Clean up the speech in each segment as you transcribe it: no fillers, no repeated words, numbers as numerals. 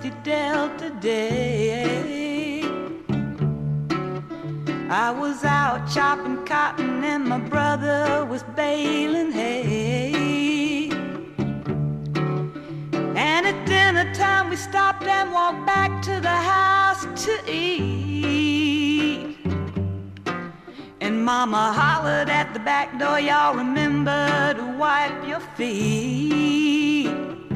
dusty Delta day. I was out chopping cotton and my brother was baling hay. And at dinner time we stopped and walked back to the house to eat. And Mama hollered at the back door, y'all remember to wipe your feet.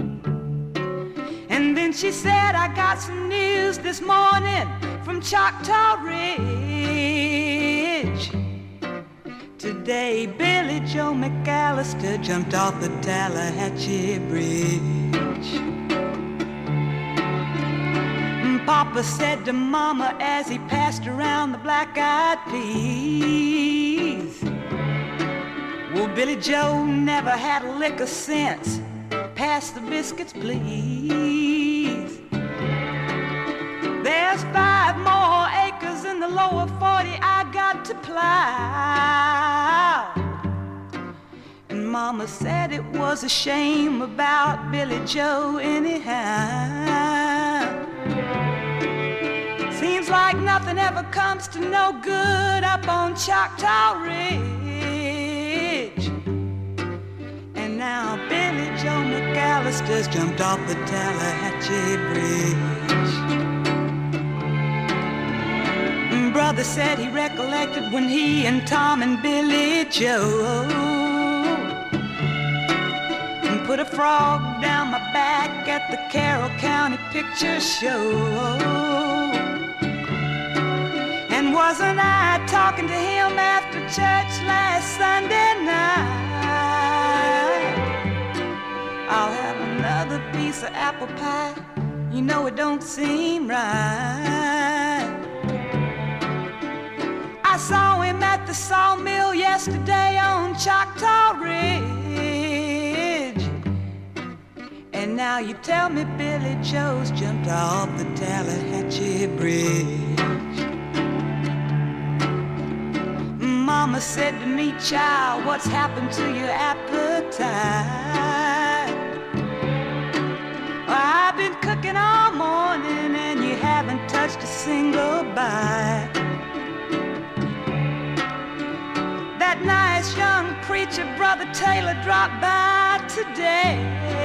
And then she said, I got some news this morning from Choctaw Ridge. Today Billy Joe McAllister jumped off the Tallahatchie Bridge. Papa said to Mama as he passed around the black-eyed peas, well, Billy Joe never had a lick of sense. Pass the biscuits, please. There's 5 more acres in the lower 40 I got to plow. And Mama said it was a shame about Billy Joe anyhow. Seems like nothing ever comes to no good up on Choctaw Ridge. And now Billy Joe McAllister's jumped off the Tallahatchie Bridge. Brother said he recollected when he and Tom and Billy Joe put a frog down my back at the Carroll County Picture Show. And wasn't I talking to him after church last Sunday night? I'll have another piece of apple pie. You know it don't seem right. I saw him at the sawmill yesterday on Choctaw Ridge. And now you tell me Billy Joe's jumped off the Tallahatchie Bridge. Mama said to me, child, what's happened to your appetite? Well, I've been cooking all morning and you haven't touched a single bite. That nice young preacher, Brother Taylor, dropped by today.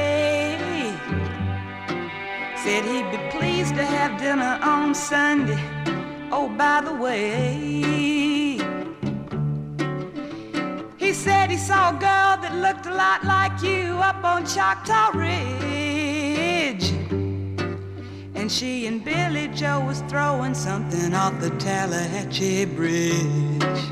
Said he'd be pleased to have dinner on Sunday. Oh, by the way, he said he saw a girl that looked a lot like you up on Choctaw Ridge. And she and Billy Joe was throwing something off the Tallahatchie Bridge.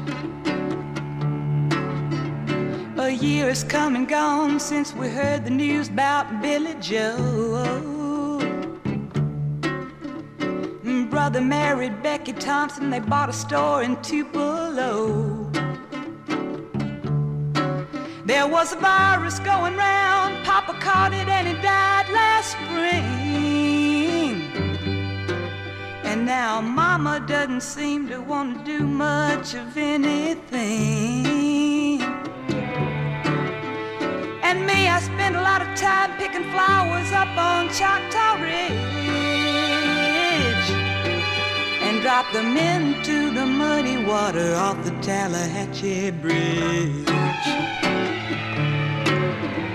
A year has come and gone since we heard the news about Billy Joe. Brother married Becky Thompson, they bought a store in Tupelo. There was a virus going round, Papa caught it and he died last spring. And now Mama doesn't seem to want to do much of anything. And me, I spend a lot of time picking flowers up on Choctaw Ridge and drop them into the muddy water off the Tallahatchie Bridge.